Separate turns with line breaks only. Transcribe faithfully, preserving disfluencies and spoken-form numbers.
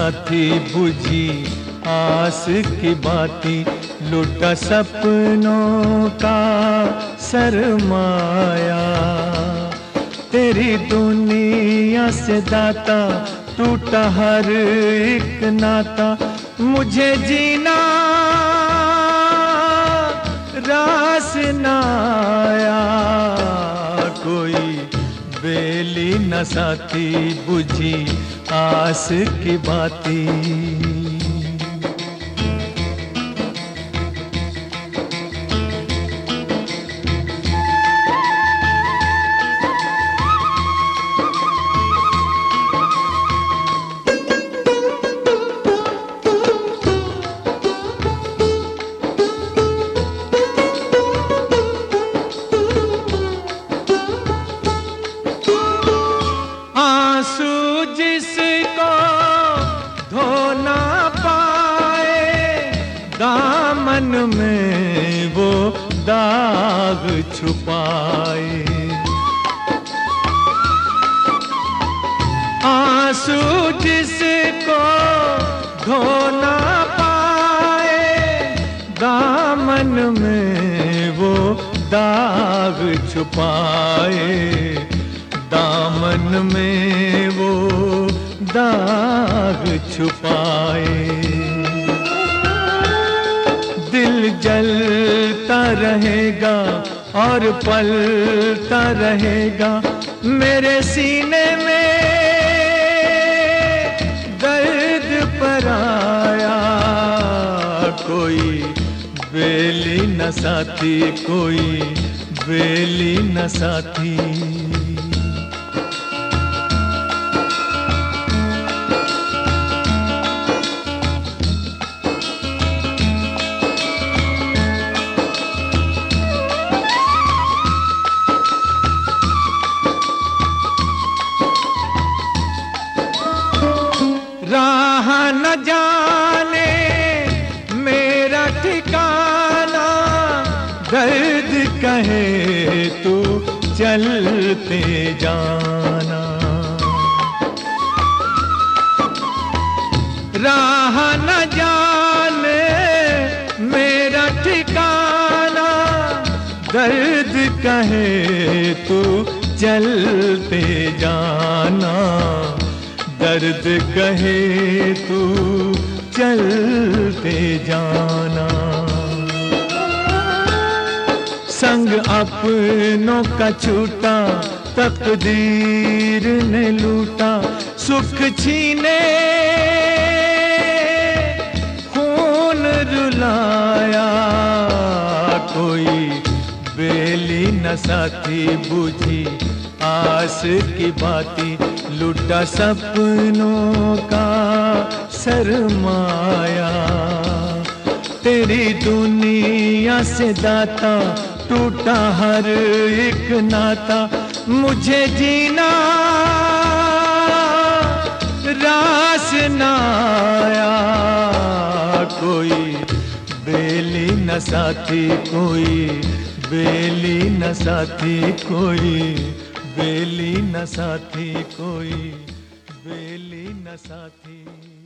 साथी बुझी आस की बाती, लुटा सपनों का सरमाया। तेरी दुनिया से दाता टूटा हर एक नाता, मुझे जीना रास न आया। कोई बेली न साथी बुझी आस की बाती। जिसको धो ना पाए दामन में वो दाग छुपाए। आंसू जिसको धो ना पाए दामन में वो दाग छुपाए। दामन में वो दाग छुपाए। दिल जलता रहेगा और पलता रहेगा मेरे सीने में दर्द पराया। कोई बेली न साथी, कोई बेली न साथी। राह न जाने मेरा ठिकाना, दर्द कहे तू चलते जाना। राह न जाने मेरा ठिकाना, दर्द कहे तू चलते जाना। दर्द कहे तू चलते जाना। संग अपनों का छूटा तकदीर ने लूटा, सुख छीने खून रुलाया। कोई बेली न साथी बुझी आस की बाती, लुटा सपनों का सरमाया। तेरी दुनिया से दाता टूटा हर एक नाता, मुझे जीना रास न आया। कोई बेली न साथी, कोई बेली न साथी, कोई बेली न साथी, कोई बेली न साथी।